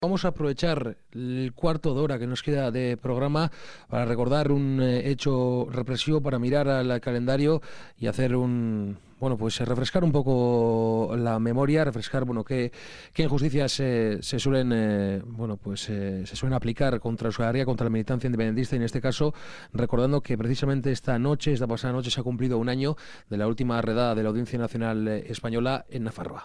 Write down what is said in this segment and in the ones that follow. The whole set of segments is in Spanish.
Vamos a aprovechar el cuarto de hora que nos queda de programa para recordar un hecho represivo, para mirar al calendario y hacer refrescar un poco la memoria, refrescar, qué injusticias se suelen, se suelen aplicar contra la ciudadanía, contra la militancia independentista, y en este caso recordando que precisamente esta pasada noche, se ha cumplido un año de la última redada de la Audiencia Nacional Española en Nafarroa.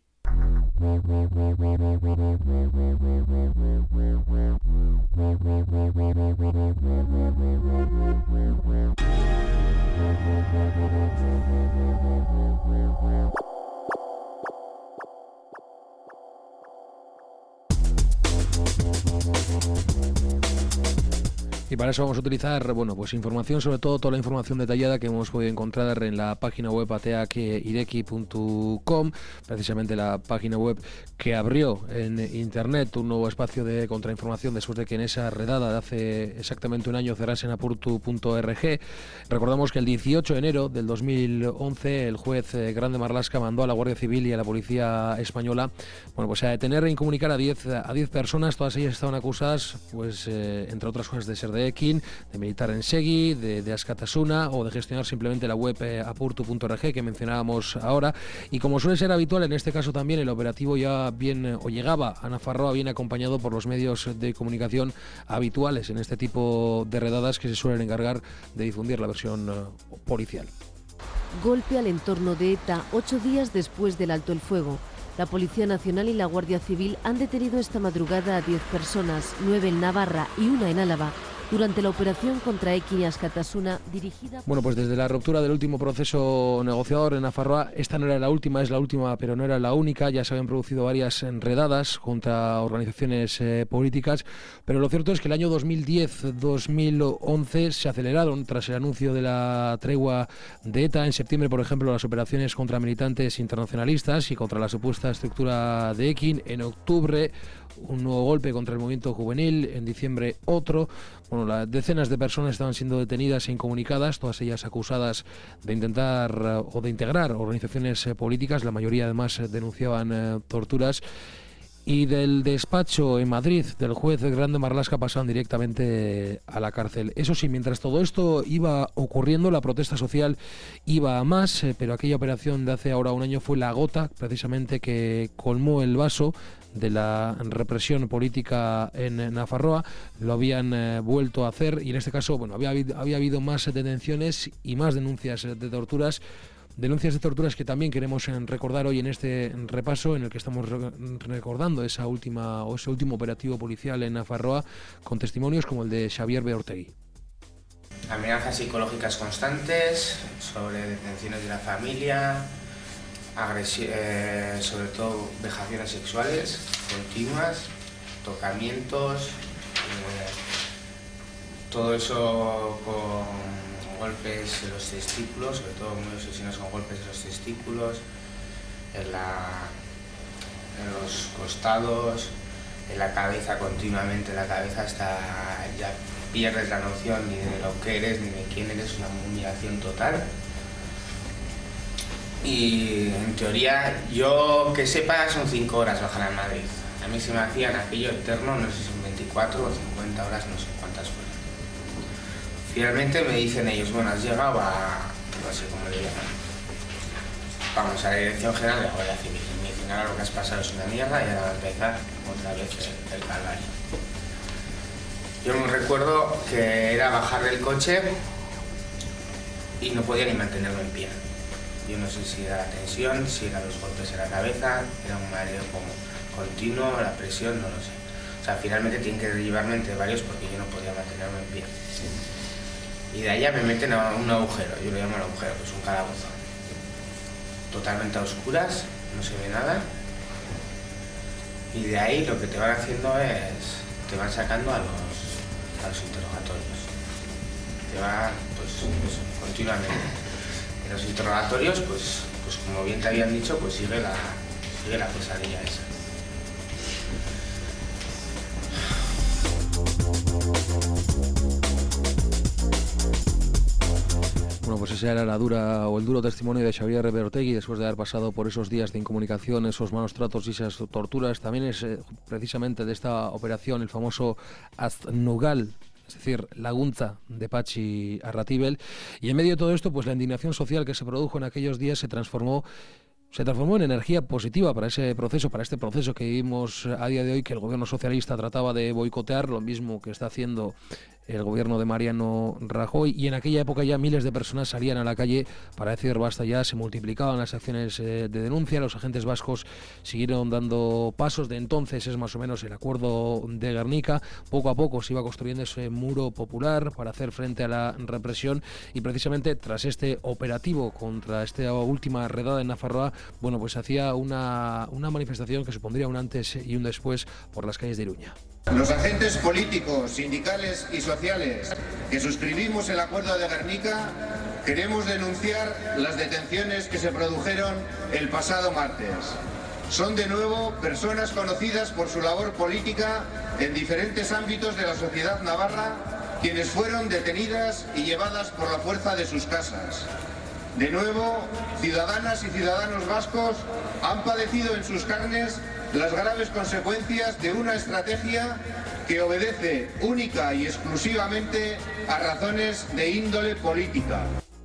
Y para eso vamos a utilizar, información, sobre todo toda la información detallada que hemos podido encontrar en la página web ateakireki.com, precisamente la página web que abrió en Internet un nuevo espacio de contrainformación después de que en esa redada de hace exactamente un año cerrase en apurtu.org. Recordamos que el 18 de enero del 2011 el juez Grande Marlaska mandó a la Guardia Civil y a la Policía Española a detener e incomunicar a 10 personas. Todas ellas estaban acusadas, entre otras cosas, de ser de Ekin, de militar en Segui, de Askatasuna o de gestionar simplemente la web apurtu.org que mencionábamos ahora. Y como suele ser habitual en este caso también, el operativo llegaba a Nafarroa bien acompañado por los medios de comunicación habituales en este tipo de redadas que se suelen encargar de difundir la versión policial. Golpe al entorno de ETA 8 días después del alto el fuego. La Policía Nacional y la Guardia Civil han detenido esta madrugada a 10 personas, 9 en Navarra y 1 en Álava, durante la operación contra Ekin y Askatasuna dirigida... Desde la ruptura del último proceso negociador en Nafarroa, esta no era la última, es la última, pero no era la única. Ya se habían producido varias enredadas contra organizaciones políticas, pero lo cierto es que el año 2010-2011 se aceleraron tras el anuncio de la tregua de ETA. En septiembre, por ejemplo, las operaciones contra militantes internacionalistas y contra la supuesta estructura de Ekin. En octubre, un nuevo golpe contra el movimiento juvenil. En diciembre, otro. Decenas de personas estaban siendo detenidas e incomunicadas, todas ellas acusadas de intentar o de integrar organizaciones políticas. La mayoría además denunciaban torturas. Y del despacho en Madrid del juez Grande Marlaska pasaban directamente a la cárcel. Eso sí, mientras todo esto iba ocurriendo, la protesta social iba a más, pero aquella operación de hace ahora un año fue la gota precisamente que colmó el vaso de la represión política en Nafarroa. Lo habían vuelto a hacer y en este caso había habido más detenciones y más denuncias de torturas. Denuncias de torturas que también queremos recordar hoy en este repaso en el que estamos recordando ese último operativo policial en Nafarroa, con testimonios como el de Xavier Beortegui. Amenazas psicológicas constantes, sobre detenciones de la familia, sobre todo vejaciones sexuales continuas, tocamientos, todo eso con golpes en los testículos, sobre todo muy obsesionados con golpes en los testículos, en los costados, en la cabeza continuamente. La cabeza hasta ya pierdes la noción ni de lo que eres ni de quién eres, una humillación total. Y en teoría, yo que sepa, son 5 horas bajar a Madrid. A mí se me hacían aquello eterno, no sé si son 24 o 50 horas, no sé cuántas fueron. Finalmente me dicen ellos, has llegado a, no sé cómo le llaman, vamos a la Dirección General de la Guardia Civil. Me dicen, ahora lo que has pasado es una mierda y ahora va a empezar otra vez el calvario. Yo me recuerdo que era bajar del coche y no podía ni mantenerme en pie. Yo no sé si era la tensión, si eran los golpes en la cabeza, era un mareo como continuo, la presión, no lo sé. O sea, finalmente tienen que llevarme entre varios porque yo no podía mantenerme en pie. Y de allá me meten a un agujero, yo lo llamo el agujero, que es un calabozo. Totalmente a oscuras, no se ve nada. Y de ahí lo que te van haciendo es, te van sacando a los interrogatorios. Te van, continuamente. En los interrogatorios, pues como bien te habían dicho, sigue la pesadilla esa. pues esa era la dura o el duro testimonio de Xavier Berrotegui después de haber pasado por esos días de incomunicación, esos malos tratos y esas torturas. También es precisamente de esta operación el famoso Aznugal, es decir, Laguntza de Patxi Arratibel. Y en medio de todo esto, pues la indignación social que se produjo en aquellos días se transformó en energía positiva para ese proceso, para este proceso que vivimos a día de hoy, que el gobierno socialista trataba de boicotear, lo mismo que está haciendo el gobierno de Mariano Rajoy, y en aquella época ya miles de personas salían a la calle para decir basta ya, se multiplicaban las acciones de denuncia, los agentes vascos siguieron dando pasos. De entonces es más o menos el acuerdo de Gernika, poco a poco se iba construyendo ese muro popular para hacer frente a la represión, y precisamente tras este operativo contra esta última redada en Nafarroa, bueno, pues hacía una manifestación que supondría un antes y un después por las calles de Iruña. Los agentes políticos, sindicales y sociales que suscribimos el acuerdo de Gernika queremos denunciar las detenciones que se produjeron el pasado martes. Son de nuevo personas conocidas por su labor política en diferentes ámbitos de la sociedad navarra quienes fueron detenidas y llevadas por la fuerza de sus casas. De nuevo, ciudadanas y ciudadanos vascos han padecido en sus carnes las graves consecuencias de una estrategia que obedece única y exclusivamente a razones de índole política.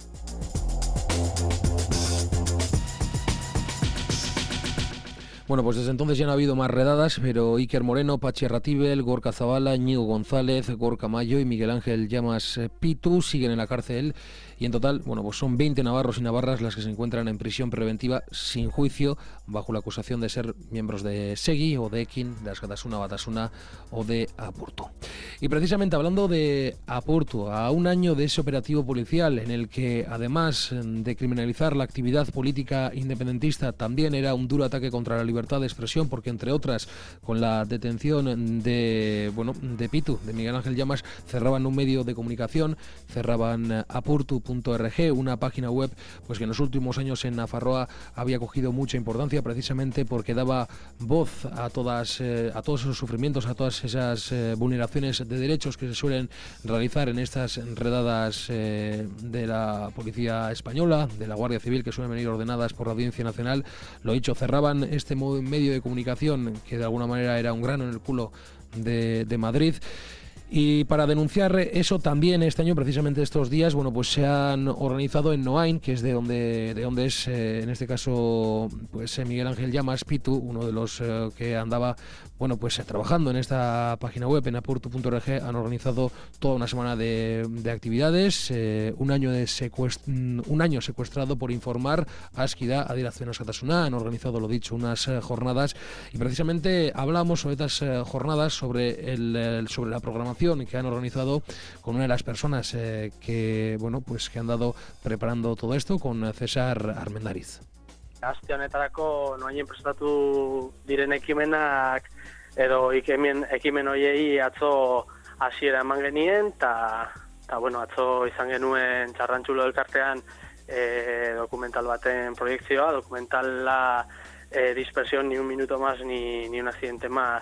Bueno, pues desde entonces ya no ha habido más redadas, pero Iker Moreno, Patxi Arratibel, Gorka Zabala, Ñigo González, Gorka Mayo y Miguel Ángel Llamas Pitu siguen en la cárcel, y en total, bueno, pues son 20 navarros y navarras las que se encuentran en prisión preventiva sin juicio bajo la acusación de ser miembros de Segi o de Ekin, de Askatasuna Batasuna o de Apurtu. Y precisamente hablando de Apurtu, a un año de ese operativo policial en el que además de criminalizar la actividad política independentista también era un duro ataque contra la libertad de expresión, porque entre otras con la detención de Pitu, de Miguel Ángel Llamas, cerraban un medio de comunicación, cerraban apurtu.org, una página web pues que en los últimos años en Nafarroa había cogido mucha importancia precisamente porque daba voz a todos esos sufrimientos, a todas esas vulneraciones de derechos que se suelen realizar en estas redadas de la Policía Española, de la Guardia Civil, que suelen venir ordenadas por la Audiencia Nacional. Lo dicho, cerraban este medio de comunicación que de alguna manera era un grano en el culo de Madrid. Y para denunciar eso también este año, precisamente estos días, bueno, pues se han organizado en Noain, que es de donde es en este caso pues Miguel Ángel Llamas Pitu, uno de los que andaba bueno pues trabajando en esta página web, en apurtu.org. Han organizado toda una semana de actividades, un año secuestrado por informar Askida Adierazpen Askatasuna. Han organizado, lo dicho, unas jornadas, y precisamente hablamos sobre estas jornadas, sobre la programación que han organizado con una de las personas que han dado preparando todo esto, con César Armendariz. Aste honetarako noainen prestatu diren ekimenak edo ekimen hoiei atzo hasiera eman genien, eta atzo izan genuen Txarrantxulo elkartean dokumental baten proiektzioa, dokumentala dispersión ni un minuto más ni un accidente más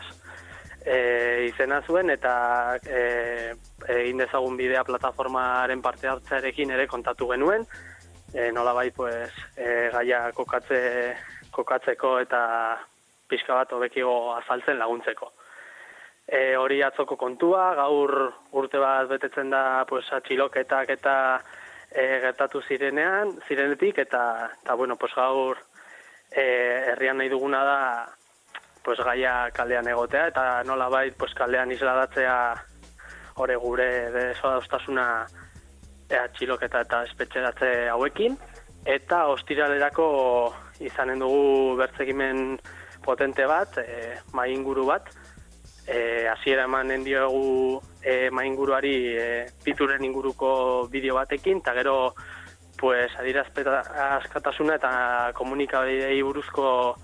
izena zuen, eta egin dezagun bidea plataformaren parte hartzearekin ere kontatu genuen, nolabait pues gaia kokatzeko eta pixka bat hobekigo azaltzen laguntzeko. Hori atzoko kontua, gaur urte bat betetzen da pues atxiloketak eta gertatu zirenetik, eta gaur herrian nahi duguna da pues gaia kalean egotea, eta nolabait pues kalean isladatzea hori gure desadostasuna atxiloketa eta espetxeratze hauekin, eta ostiralerako izanen dugu bertzekimen potente bat, mainguru bat, hasiera emanen diogu mainguruari Pituren inguruko bideo batekin, eta gero pues adierazpen askatasuna eta komunikabidei buruzko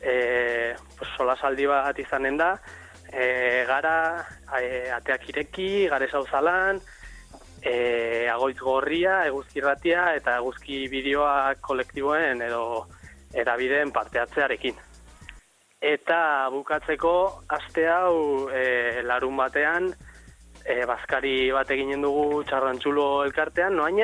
solasaldi bat izanen da, gara ateak ireki, gare zauzalan, agoitz gorria, eguzki irratia eta eguzki bideoa kolektiboen edo erabideen parte hartzearekin. Eta bukatzeko aste hau larun batean bazkari bat eginen dugu Txarrantxulo elkartean Noainen,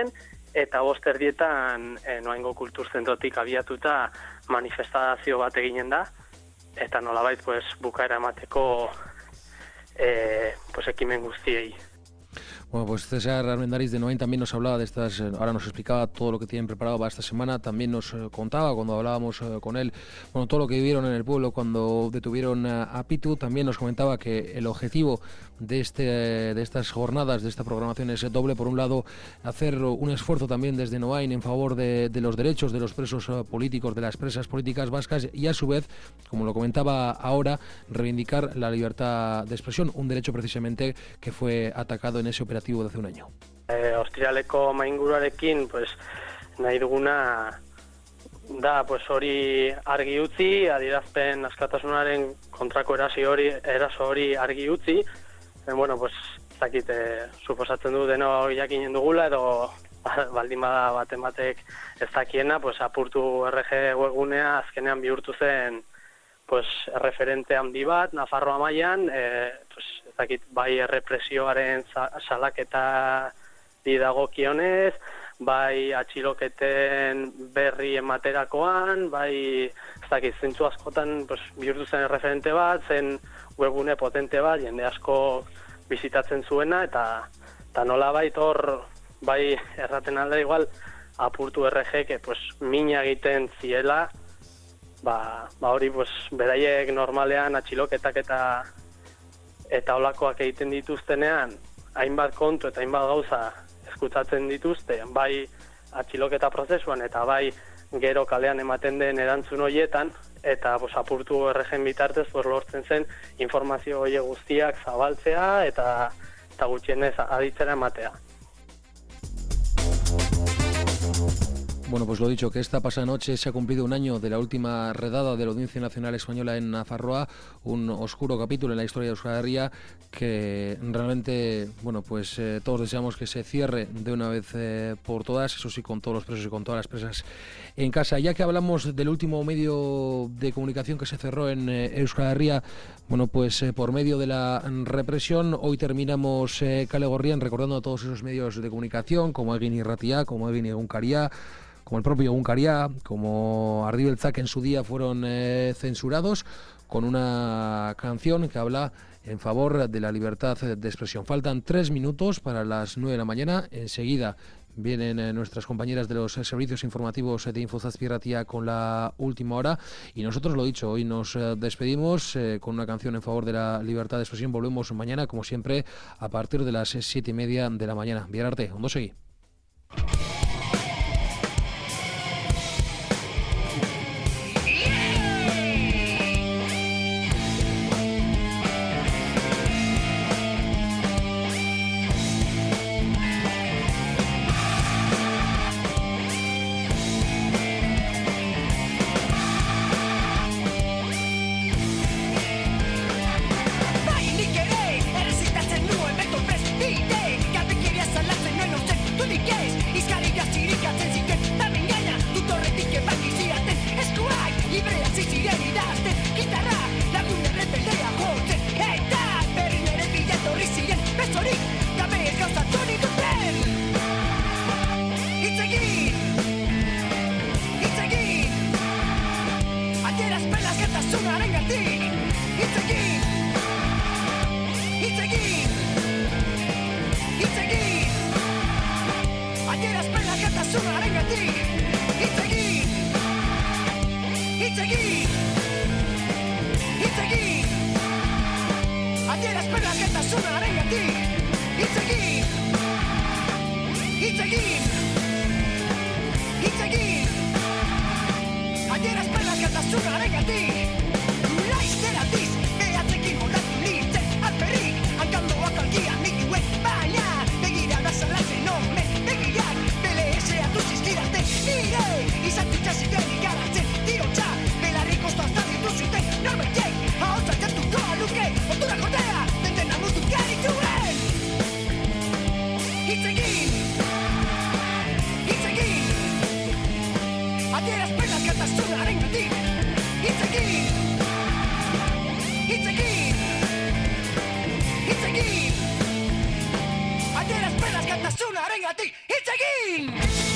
eta 5:30 Noaingo kulturzentrotik abiatuta manifestazio bat eginen da, eta nolabait pues, bukaera emateko pues, ekimen guztiei. Bueno, pues César Armendariz de Noain también nos hablaba de estas, ahora nos explicaba todo lo que tienen preparado para esta semana, también nos contaba cuando hablábamos con él, bueno, todo lo que vivieron en el pueblo cuando detuvieron a Pitu, también nos comentaba que el objetivo de estas jornadas, de esta programación es doble. Por un lado, hacer un esfuerzo también desde Noain en favor de los derechos de los presos políticos, de las presas políticas vascas, y a su vez, como lo comentaba ahora, reivindicar la libertad de expresión, un derecho precisamente que fue atacado en ese operativo de hace un año. Ostiraleko mainguruarekin, pues, nahi duguna da pues, hori argi utzi, adierazpen askatasunaren kontrako eraso hori argi utzi. Bueno, pues, zakit, suposatzen du deno jakinen dugula, edo baldin bada batek ez dakiena, pues, apurtu RG webgunea azkenean bihurtu zen pues, referente handi bat, Nafarroa mailan, pues, zakit, bai errepresioaren salaketa dagokionez, bai atxiloketen berri ematerakoan, bai zakit, zentzu askotan pues, bihurtu zen referente bat, zen webgune potente bat, jende asko bizitatzen zuena, eta nolabait hor, bai erraten alda igual, apurtu RG, pues, mina egiten ziela, hori pues, beraiek normalean atxiloketak eta olakoak egiten dituztenean, hainbat kontu eta hainbat gauza eskutatzen dituzte, bai atxiloketa prozesuan eta bai gero kalean ematen den erantzun horietan, eta pues, apurtu RG bitartez pues, lortzen zen informazio horiek guztiak zabaltzea eta gutxienez aditzera ematea. Bueno, pues lo dicho, que esta pasada noche se ha cumplido un año de la última redada de la Audiencia Nacional Española en Nafarroa, un oscuro capítulo en la historia de Euskal Herria que realmente, bueno, pues todos deseamos que se cierre de una vez por todas, eso sí, con todos los presos y con todas las presas en casa. Ya que hablamos del último medio de comunicación que se cerró en Euskal Herria, bueno, pues por medio de la represión, hoy terminamos Kale Gorrian recordando a todos esos medios de comunicación, como Egin Irratia, como Egin Egunkaria, como el propio Egunkaria, como Ardi Beltzak en su día fueron censurados, con una canción que habla en favor de la libertad de expresión. Faltan 3 minutos para las 9 de la mañana. Enseguida vienen nuestras compañeras de los servicios informativos de Infozazpi Irratia con la última hora. Y nosotros, lo dicho, hoy nos despedimos con una canción en favor de la libertad de expresión. Volvemos mañana, como siempre, a partir de las 7:30 de la mañana. Bien arte, ondo segi. It's a game!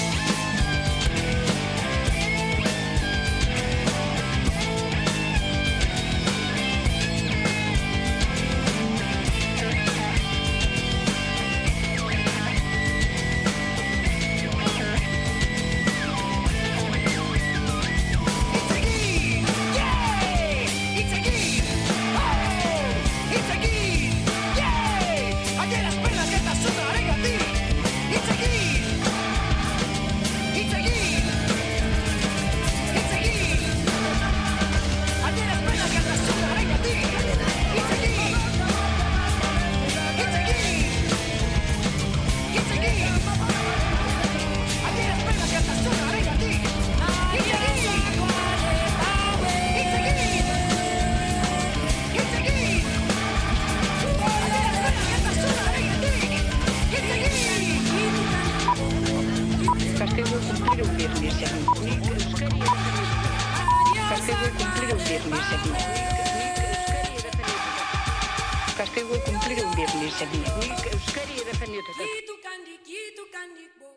zaigu cumplir un birni zen. Nik euskari defendiotetan.